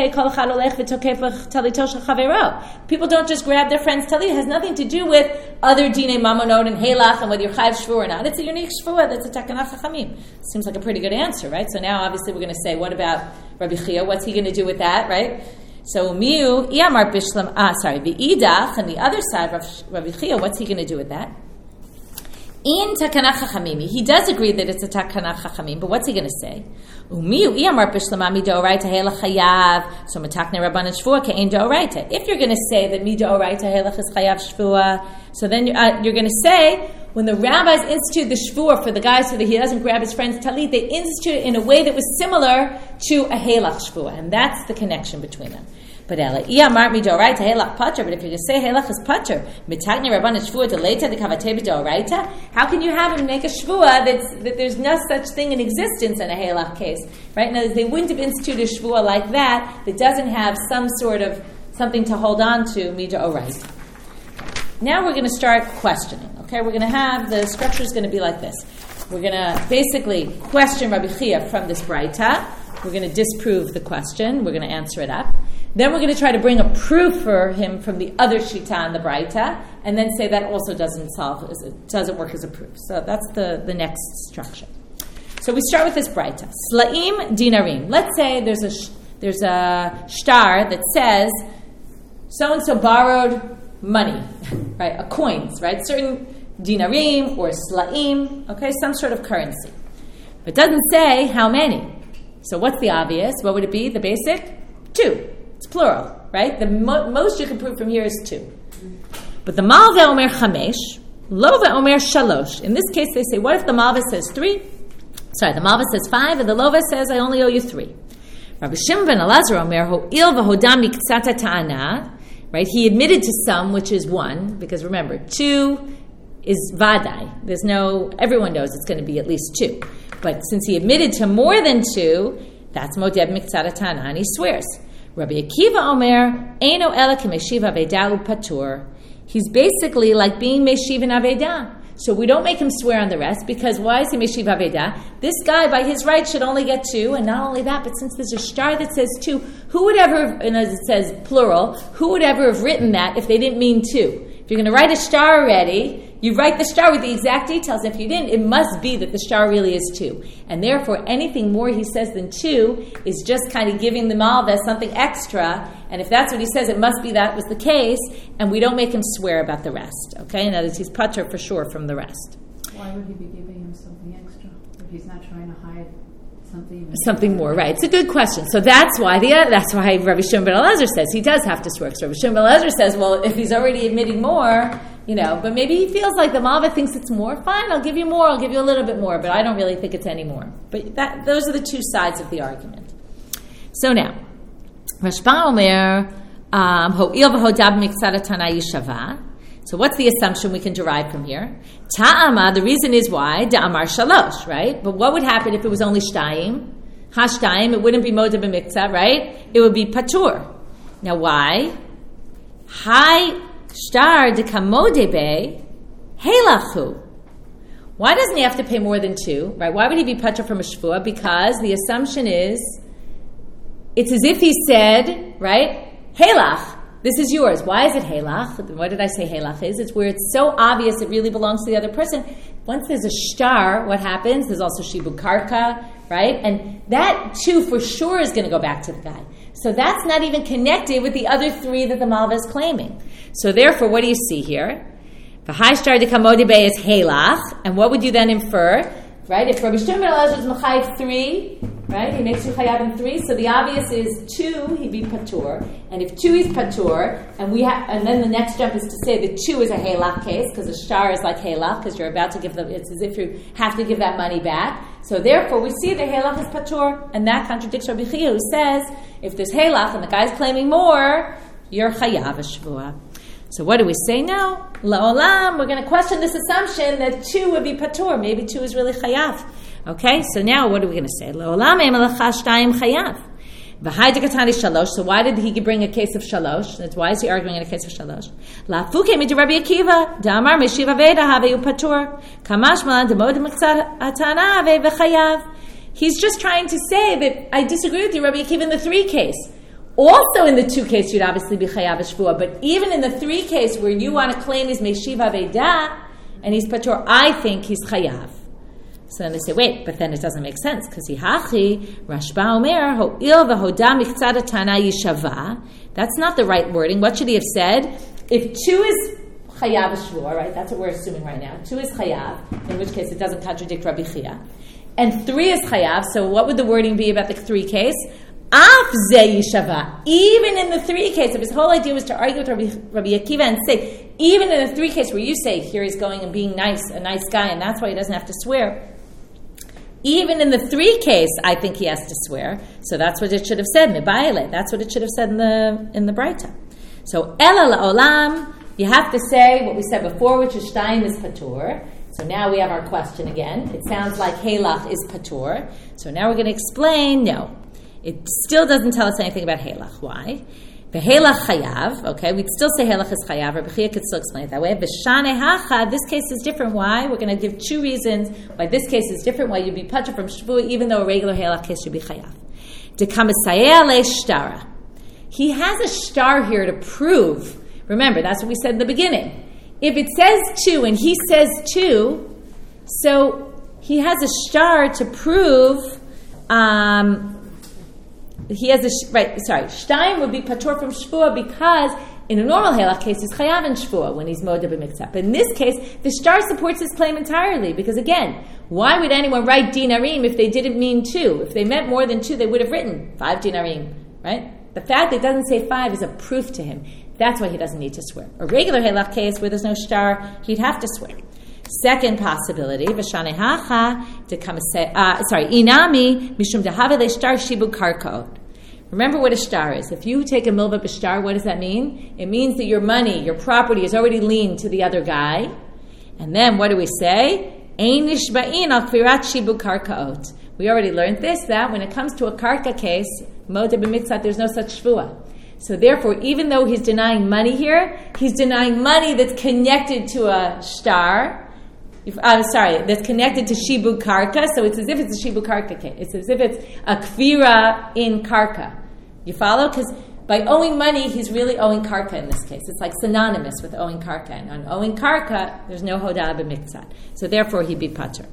people don't just grab their friend's talit. It has nothing to do with other dinei mamonot and heilach and whether you're chayav shvua or not. It's a unique shvua that's a takanah chachamim. Seems like a pretty good answer, right? So now obviously we're going to say, what about Rabbi Chia? What's he going to do with that, right? So miu iyamar bishlam, ah, sorry, v'idach, and the other side, Rabbi Chia, what's he going to do with that? In Takanah Chachamim, he does agree that it's a Takanah Chachamim, but what's he going to say? Umiu iyamar b'shlama midoraita heilach chayav, so matakne rabban shvua ke'ein doraita. If you're going to say that midoraita heilach is chayav shvua, so then uh, you're going to say when the rabbis institute the shvua for the guy so that he doesn't grab his friend's talit, they institute it in a way that was similar to a heilach shvua, and that's the connection between them. But ela iyamar midoraita heilach pater. But if you're going to say heilach is pater, mitagni rabban shvua deleta dekavate b'doraita, how can you have him make a shvua that's, that there's no such thing in existence in a heilach case, right? Now they wouldn't have instituted a shvua like that that doesn't have some sort of something to hold on to midoraita. Now we're going to start questioning. Okay, we're going to have the structure is going to be like this. We're going to basically question Rabbi Chia from this braita. We're going to disprove the question. We're going to answer it up. Then we're going to try to bring a proof for him from the other shita and the braita, and then say that also doesn't solve, it doesn't work as a proof. So that's the, the next structure. So we start with this braita. Slaim dinarim. Let's say there's a there's a shtar that says so and so borrowed money, right? A coins, right? Certain dinarim or slaim, okay, some sort of currency. But it doesn't say how many. So what's the obvious? What would it be? The basic? Two. It's plural, right? The mo- most you can prove from here is two. But the malveh omer chamesh, lo ve'omer shalosh. In this case, they say, what if the malveh says three? Sorry, the Malva says five, and the Lova says, I only owe you three. Rabbi Shimon ben Elazar Omer, Ho'il v'hodam miktsata ta'ana, right? He admitted to some, which is one, because remember, two is vadai. There's no, everyone knows it's going to be at least two. But since he admitted to more than two, that's modeb miktsata ta'ana, and he swears. Rabbi Akiva Omer, Eino ela k'meshiv aveda u'patur. He's basically like being meshiv and aveda. So we don't make him swear on the rest, because why is he meshiv aveda? This guy, by his right, should only get two, and not only that, but since there's a star that says two, who would ever, and as it says plural, who would ever have written that if they didn't mean two? If you're going to write a star already, you write the star with the exact details. If you didn't, it must be that the star really is two. And therefore, anything more he says than two is just kind of giving the Malva something extra. And if that's what he says, it must be that was the case. And we don't make him swear about the rest. Okay? In other words, he's patur for sure from the rest. Why would he be giving him something extra if he's not trying to hide something even Something more, right? It's a good question. So that's why the that's why Rabbi Shimon ben Elazar says he does have to swear. So Rabbi Shimon ben Elazar says, well, if he's already admitting more, you know, but maybe he feels like the Malva thinks it's more. Fine, I'll give you more. I'll give you a little bit more, but I don't really think it's any more. But that those are the two sides of the argument. So now, Rashba Omer, Ho'il v'hodab miktsat tana yishava. So what's the assumption we can derive from here? Ta'ama, the reason is why, da'amar shalosh, right? But what would happen if it was only shtayim? Hashtayim, it wouldn't be modeh b'miktzah, right? It would be patur. Now why? Hai shtar dekamodeh be helachu. Why doesn't he have to pay more than two, right? Why would he be patur from a shvua? Because the assumption is, it's as if he said, right, helach. This is yours. Why is it halach? What did I say halach is? It's where it's so obvious it really belongs to the other person. Once there's a shtar, what happens? There's also shibud karka, right? And that too for sure is going to go back to the guy. So that's not even connected with the other three that the Malva is claiming. So therefore, what do you see here? The high shtar de kamodeh be is halach. And what would you then infer? Right? If Rabbi Shimon ben Elazar is mechayiv three, right? He makes you chayav in three. So the obvious is two, he'd be patur. And if two is patur, and we have, and then the next jump is to say that two is a halach case, because a shtar is like halach, because you're about to give them, it's as if you have to give that money back. So therefore, we see that halach is patur, and that contradicts Rabbi Chia, who says, if there's halach and the guy's claiming more, you're chayav a shvua. So what do we say now? La'olam, we're going to question this assumption that two would be patur. Maybe two is really chayav. Okay, so now what are we going to say? La'olam emelacha shtayim chayav. V'hai dekatani shalosh. So why did he bring a case of shalosh? That's why is he arguing in a case of shalosh? La'fuke midi Rabbi Akiva. Da'amar meshiv aveda haveyu patur. Kamash malan demod miktzat atana ave v'chayav. He's just trying to say that I disagree with you, Rabbi Akiva, in the three case. Also in the two case, you'd obviously be chayav shvua, but even in the three case where you want to claim he's meshiv aveda and he's patur, I think he's chayav. So then they say, wait, but then it doesn't make sense because he hachi Rashba Omer ho'il v'hoda miktzat tana yishava. That's not the right wording. What should he have said? If two is chayav shvua, right? That's what we're assuming right now. Two is chayav, in which case it doesn't contradict Rabbi Chia, and three is chayav. So what would the wording be about the three case? Af ze yishava. Even in the three case, if his whole idea was to argue with Rabbi, Rabbi Akiva and say, even in the three case where you say, here he's going and being nice, a nice guy, and that's why he doesn't have to swear. Even in the three case, I think he has to swear. So that's what it should have said, mebaile. That's what it should have said in the in the Braita. So ela la'olam, you have to say what we said before, which is shtayim is patur. So now we have our question again. It sounds like halach is patur. So now we're going to explain, no. It still doesn't tell us anything about halach. Why? The halach chayav, okay, we'd still say halach is chayav. Rabbi Chia could still explain it that way. V'shane hacha, this case is different. Why? We're going to give two reasons why this case is different, why you'd be patur from shvua, even though a regular halach case should be chayav. Dekamisayeh le shtara. He has a star here to prove. Remember, that's what we said in the beginning. If it says two and he says two, so he has a star to prove. Um, He has a, right, sorry, shtayim would be patur from shvua because in a normal halach case, he's chayav in shvua when he's modeh b'miktzah. But in this case, the star supports his claim entirely because again, why would anyone write dinarim if they didn't mean two? If they meant more than two, they would have written five dinarim, right? The fact that it doesn't say five is a proof to him. That's why he doesn't need to swear. A regular halach case where there's no star, he'd have to swear. Second possibility, v'shanehacha to come say, uh, sorry, inami mishum dehave le'shtar shibu karkot. Remember what a shtar is. If you take a milva b'shtar, what does that mean? It means that your money, your property is already leaned to the other guy. And then what do we say? Ein nishba'in al kfirat shibu karkaot. We already learned this, that when it comes to a karka case, moda b'mitzat, there's no such shvua. So therefore, even though he's denying money here, he's denying money that's connected to a shtar. I'm sorry, that's connected to Shibu Karka, so it's as if it's a Shibu Karka case. It's as if it's a Kvira in Karka. You follow? Because by owing money, he's really owing Karka in this case. It's like synonymous with owing Karka. And on owing Karka, there's no Hodah b'miktzat. So therefore, he'd be Pater.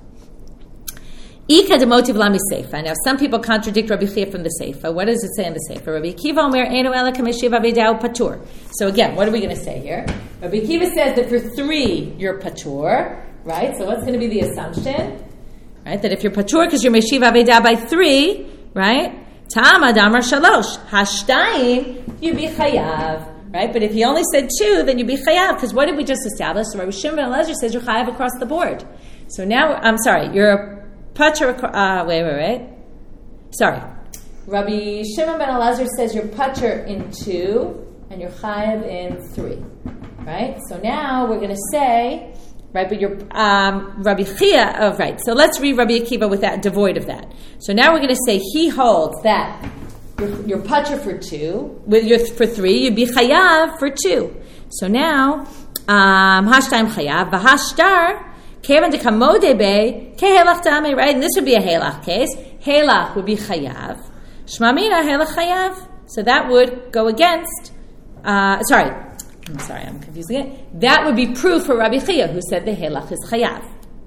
Ika demotiv lami seifa. Now, some people contradict Rabbi Chia from the seifa. What does it say in the seifa? Rabbi Kiva omer eno ela kameshiv avedau patur. So again, what are we going to say here? Rabbi Kiva says that for three, you're patur. Right? So what's going to be the assumption? Right? That if you're patur because you're meshiv aveda by three, right? Tam adamar shalosh. Hashtayim, you be chayav. Right? But if he only said two, then you be chayav. Because what did we just establish? So Rabbi Shimon ben Elazar says you're chayav across the board. So now, I'm sorry, you're a patur, uh, wait, wait, wait. Sorry. Rabbi Shimon ben Elazar says you're patur in two, and you're chayav in three. Right? So now we're going to say, right, but you're um, Rabbi Chia. Oh, right. So let's read Rabbi Akiva with that, devoid of that. So now we're going to say he holds that you're, you're patur for two, with your for three, you'd be chayav for two. So now hashtayim chayav v'hashtar kevan dekamode be kehelach dame. Right, and this would be a helach case. Helach would be chayav. Shmamina helach chayav. So that would go against. Uh, sorry. I'm sorry, I'm confusing it. That would be proof for Rabbi Chia, who said the helach is chayav.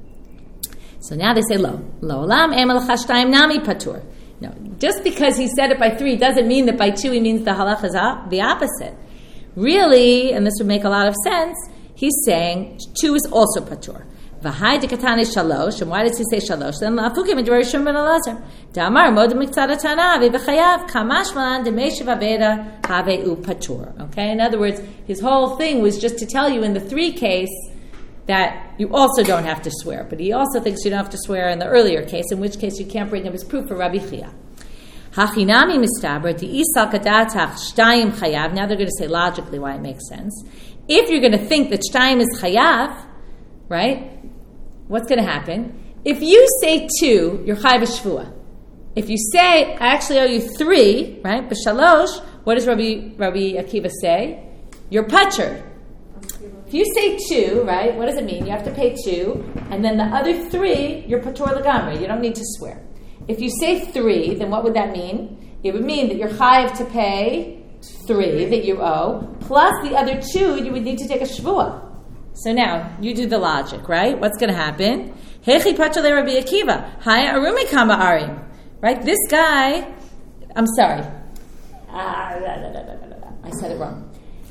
So now they say lo. Lo olam emel chashtayim nami patur. No, just because he said it by three doesn't mean that by two he means the halach is the opposite. Really, and this would make a lot of sense, he's saying two is also patur. V'hai dekatane shalosh, and why does he say shalosh? Then la'afukim and Rabbi Shimon ben Elazar. Da'amar mod miktzat atana v'chayav kamash malan demeshiv aveda haveu patur. Okay, in other words, his whole thing was just to tell you in the three case that you also don't have to swear, but he also thinks you don't have to swear in the earlier case, in which case you can't bring him as proof for Rabbi Chia. Hachinami mistaber the isal kadatach shtayim chayav. Now they're going to say logically why it makes sense. If you're going to think that shtayim is chayav, right? What's going to happen? If you say two, you're chayav shvua. If you say, I actually owe you three, right? B'shalosh, what does Rabbi, Rabbi Akiva say? You're patur. If you say two, right, what does it mean? You have to pay two, and then the other three, you're patur legamri. You don't need to swear. If you say three, then what would that mean? It would mean that you're chayav to pay three that you owe, plus the other two, you would need to take a shvua. So now, you do the logic, right? What's going to happen? Hechi patur le Rabbi Akiva. Haya arumi kama arim. Right? This guy, I'm sorry. Ah, I said it wrong.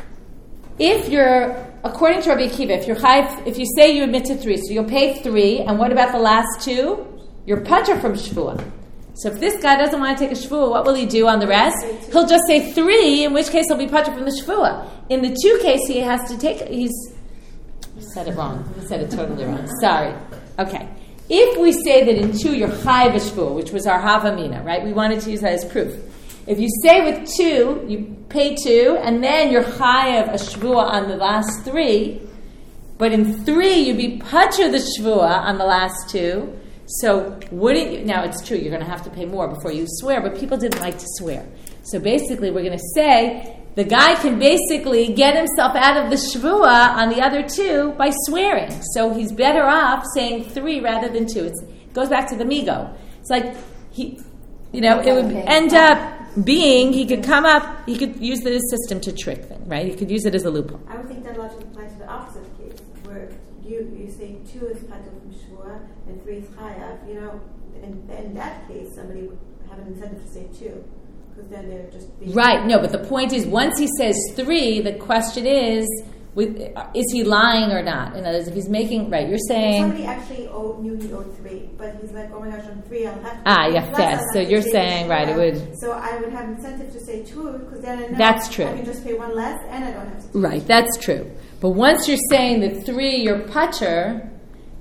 If you're, according to Rabbi Akiva, if you're chayav, if you say you admit to three, so you'll pay three, and what about the last two? You're patur from shvua. So if this guy doesn't want to take a shvua, what will he do on the rest? He'll just say three, in which case he'll be patur from the shvua. In the two case, he has to take, he's, I said it wrong. I said it totally wrong. Sorry. Okay. If we say that in two you're chayav shvua, which was our havamina, right? We wanted to use that as proof. If you say with two, you pay two, and then you're chayav a shvua on the last three, but in three you'd be patur the shvua on the last two. So wouldn't you? Now it's true, you're going to have to pay more before you swear, but people didn't like to swear. So basically we're going to say the guy can basically get himself out of the shvua on the other two by swearing. So he's better off saying three rather than two. It's, it goes back to the migo. It's like, he, you know, it would end up being, he could come up, he could use this system to trick them, right? He could use it as a loophole. I would think that logic applies to the opposite case, where you, you say two is patur from shvua and three is chayav. You know, in, in that case, somebody would have an incentive to say two. Because then they're just being right. No, but the point is, once he says three, the question is, with, is he lying or not? In other words, if he's making right, you're saying somebody actually owed, knew he owed three, but he's like, oh my gosh, on three, I'll have to. Ah, yes, yes. So you're saying right, it would. So I would have incentive to say two, because then I know that's true. I can just pay one less, and I don't have to. Right, that's true. But once you're saying that three, you're patur,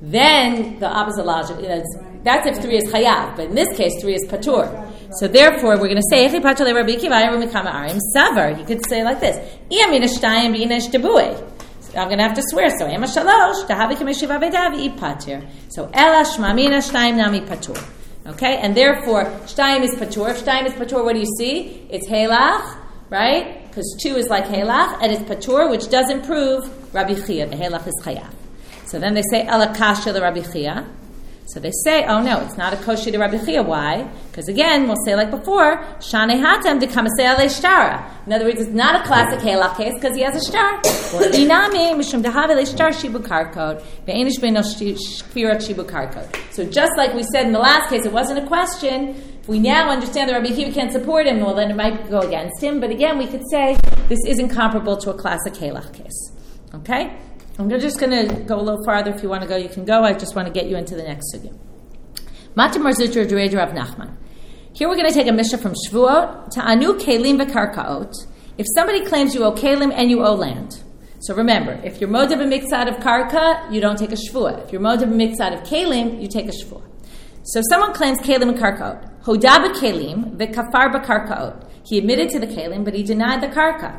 then the opposite logic is Right. that's if three is chayav, but in this case three is patur. So therefore, we're going to say Echi patur le Rabbi Akiva Arum Mikama Arim Savar. You could say like this: Iyamina shtayim b'ina shtabui. I'm going to have to swear. So Ema shalosh dahavi kameshiva v'davi patur. So Ela shmamina shtayim nami patur. Okay, and therefore shtayim is patur. If shtayim is patur, what do you see? It's helach, right? Because two is like helach, and it's patur, which doesn't prove Rabbi Chia. The helach is chayav. So then they say Ela kasha le Rabbi Chia. So they say, oh no, it's not a koshi to Rabbi Chia. Why? Because again, we'll say like before, Shane hatem de kamasei ale shtara. In other words, it's not a classic helach case because he has a shtar. Or inami mishum dehave le shtar shibu karkod ve'enish beino shfirat shibu karkod. So just like we said in the last case, it wasn't a question. If we now understand that Rabbi Chia can't support him, well then it might go against him. But again, we could say this isn't comparable to a classic helach case. Okay? I'm just going to go a little farther. If you want to go, you can go. I just want to get you into the next sugya. Matam Marzutra Dereja Rav Nachman. Here we're going to take a mishnah from Shvuot. Ta'anu kelim v'karkaot. If somebody claims you owe kelim and you owe land. So remember, if you're modeh b'miktzad of karka, you don't take a shvuah. If you're modeh b'miktzad of kelim, you take a shvuah. So if someone claims kelim and karkaot, hoda b'kelim v'kafar b'karkaot. He admitted to the kelim, but he denied the karka.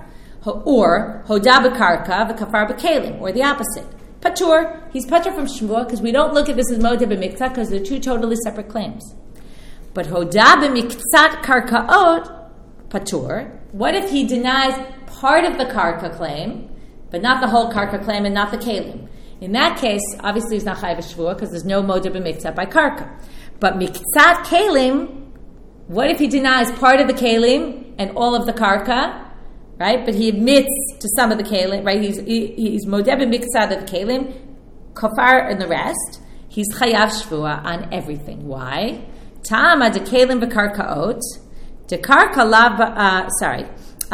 Or hoda b'karka v'kafar b'kelim, or the opposite. Patur, he's patur from shvuah because we don't look at this as modeh b'miktzat because they're two totally separate claims. But hoda b'miktzat karkaot patur. What if he denies part of the karka claim, but not the whole karka claim and not the kelim? In that case, obviously he's not chayav shvuah because there's no modeh b'miktzat by karka. But miktzat kelim, what if he denies part of the kelim and all of the karka? Right, but he admits to some of the kelim. Right, he's he, he's modeh b'miktzad of the kelim, kafar and the rest. He's chayav shvuah on everything. Why? Ta'ama de kelim v'karkaot, de karka lav. Uh, sorry,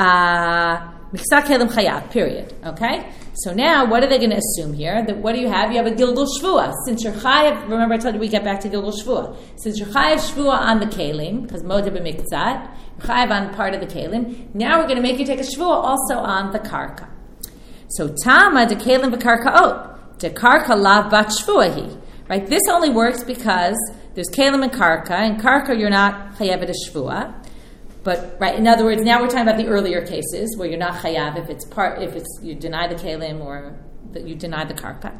miktzat kelim chayav. Period. Okay. So now, what are they going to assume here? That what do you have? You have a gilgul shvuah. Since you're chayav, remember I told you we get back to gilgul shvuah. Since you're chayav shvuah on the kelim, because modeh b'miktzat, you're chayav on part of the kelim. Now we're going to make you take a shvuah also on the karka. So tama de kelim v'karkaot, de karka lav bat shvuahi. Right? This only works because there's kelim and karka, and karka you're not chayav at a shvuah. But right, in other words, now we're talking about the earlier cases where you're not chayav if it's part, if it's you deny the kelim or that you deny the karka.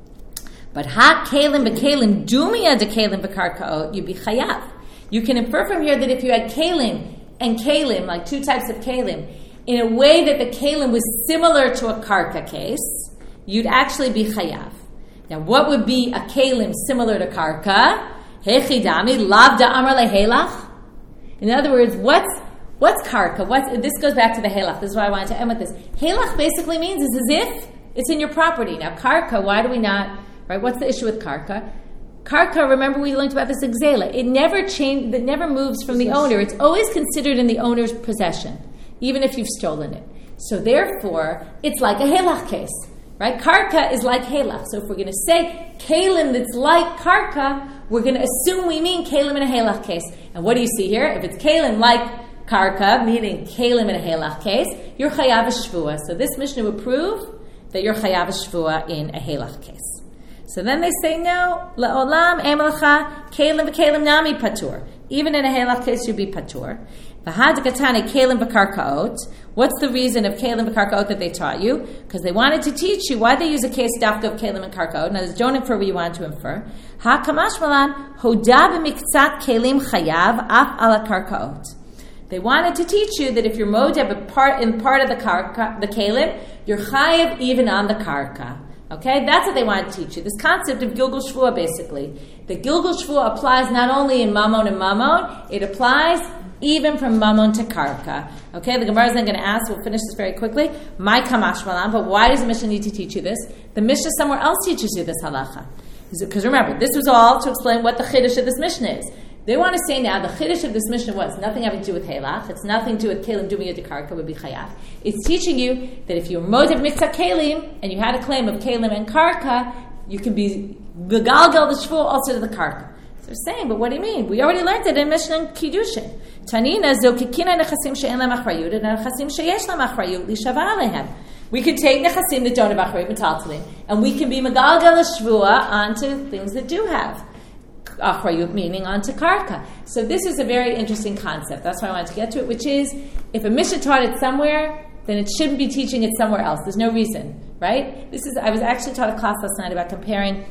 But ha kelim bekelim dumia de kelim bekarkaot, you be chayav. You can infer from here that if you had kelim and kelim, like two types of kelim, in a way that the kelim was similar to a karka case, you'd actually be chayav. Now, what would be a kelim similar to karka? Hechidami lav da amar lehelach. In other words, what's what's karka? What's, this goes back to the helach. This is why I wanted to end with this. Helach basically means it's as if it's in your property. Now, karka, why do we not, right? What's the issue with karka? Karka, remember we learned about this exela. It never change, it never moves from the owner. It's always considered in the owner's possession, even if you've stolen it. So therefore, it's like a helach case, right? Karka is like helach. So if we're going to say kelim that's like karka, we're going to assume we mean kelim in a helach case. And what do you see here? If it's kelim like karka, meaning kelim in a helach case, you're chayav shvuah. So this Mishnah would prove that you're chayav shvuah in a helach case. So then they say no, la'olam emelacha kelim v'kelim nami patur. Even in a helach case, you'd be patur. V'hadikatane kelim v'karkaot. What's the reason of kelim v'karkaot that they taught you? Because they wanted to teach you why they use a case dafka of kelim and karkaot. Now, don't infer what you want to infer. Ha kamash malan hoda b'miktzat kelim chayav af ala karkaot. They wanted to teach you that if you're modeh part in part of the karka, the kelim, you're chayav even on the karka. Okay, that's what they want to teach you. This concept of Gilgul Shvuah, basically. The Gilgul Shvuah applies not only in Mammon and Mammon, it applies even from Mammon to Karka. Okay, the Gemara is then going to ask, we'll finish this very quickly, my Kamash Malan, but why does the Mishnah need to teach you this? The Mishnah somewhere else teaches you this halacha. Because remember, this was all to explain what the Chiddush of this Mishnah is. They want to say now the Chiddush of this Mishnah was nothing having to do with Helach, it's nothing to do with Kelim Dumiyah de Karka would be Chayav. It's teaching you that if you're Modev Miktzat Kelim and you had a claim of Kelim and Karka, you can be Begalgal the Shvuah also to the Karka. So they're saying, but what do you mean? We already learned it in Mishnah and Kiddushin. Tanina Zokikina Nechasim She'en Lam Achrayut and Nechasim Sheyesh Lam Achrayut Lishava Alehem. We could take nechasim that don't have achrayut metaltalim, and we can be megalgal shvua onto things that do have achrayut, meaning onto karka. So this is a very interesting concept. That's why I wanted to get to it, which is, if a Mishnah taught it somewhere, then it shouldn't be teaching it somewhere else. There's no reason, right? This is. I was actually taught a class last night about comparing.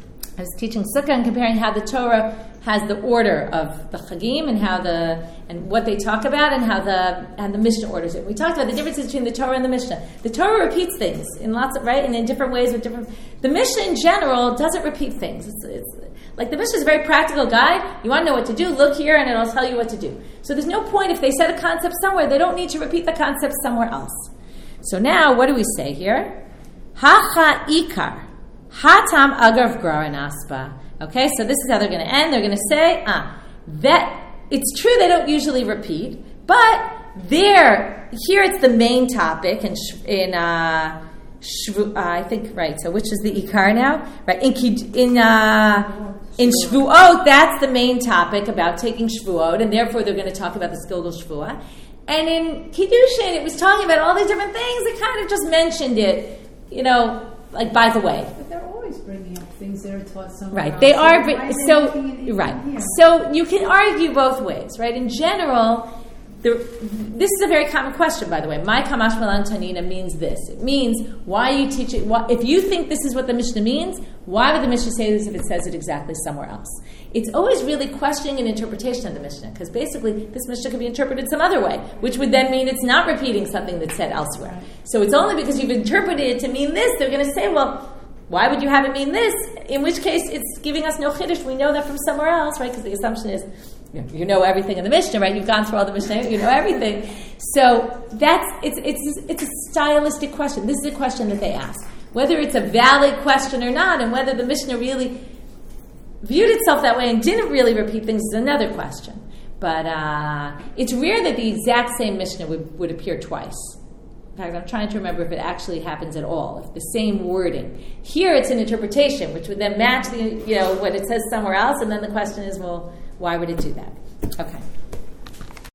I was teaching Sukkah and comparing how the Torah has the order of the Chagim and how the and what they talk about and how the and the Mishnah orders it. We talked about the differences between the Torah and the Mishnah. The Torah repeats things in lots of right and in different ways with different. The Mishnah in general doesn't repeat things. It's, it's like the Mishnah is a very practical guide. You want to know what to do, look here, and it'll tell you what to do. So there's no point if they said a concept somewhere, they don't need to repeat the concept somewhere else. So now, what do we say here? Hacha ikar. Hatam agav graranaspa. Okay, so this is how they're going to end. They're going to say, ah, that it's true they don't usually repeat, but there, here it's the main topic in in uh, shvu, uh, I think right. So which is the ikar now? Right in in uh, in shvuot, that's the main topic about taking shvuot, and therefore they're going to talk about the skilgul shvua. And in kiddushin, it was talking about all these different things. It kind of just mentioned it, you know. Like, by the way. But they're always bringing up things that are taught somewhere Right. else. They are, Why are so, they making it right. here? So you can argue both ways, right? In general, the, this is a very common question, by the way. My kamash malan tanina means this. It means, why are you teaching, why, if you think this is what the Mishnah means, why would the Mishnah say this if it says it exactly somewhere else? It's always really questioning an interpretation of the Mishnah, because basically this Mishnah could be interpreted some other way, which would then mean it's not repeating something that's said elsewhere. So it's only because you've interpreted it to mean this, they're going to say, well, why would you have it mean this? In which case, it's giving us no chiddush. We know that from somewhere else, right? Because the assumption is, you know, you know everything in the Mishnah, right? You've gone through all the Mishnah, you know everything. So that's it's it's it's a stylistic question. This is a question that they ask, whether it's a valid question or not, and whether the Mishnah really viewed itself that way and didn't really repeat things is another question. But uh, it's rare that the exact same Mishnah would, would appear twice. In fact, I'm trying to remember if it actually happens at all, if the same wording. Here it's an interpretation, which would then match the, you know, what it says somewhere else, and then the question is, well, why would it do that? Okay.